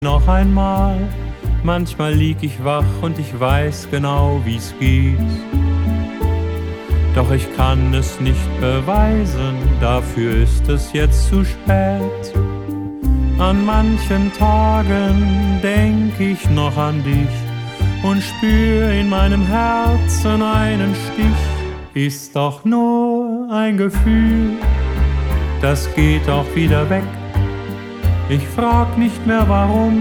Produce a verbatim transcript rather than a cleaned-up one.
Noch einmal, manchmal lieg ich wach und ich weiß genau, wie's geht. Doch ich kann es nicht beweisen, dafür ist es jetzt zu spät. An manchen Tagen denk ich noch an dich und spür in meinem Herzen einen Stich. Ist doch nur ein Gefühl, das geht auch wieder weg. Ich frag nicht mehr warum.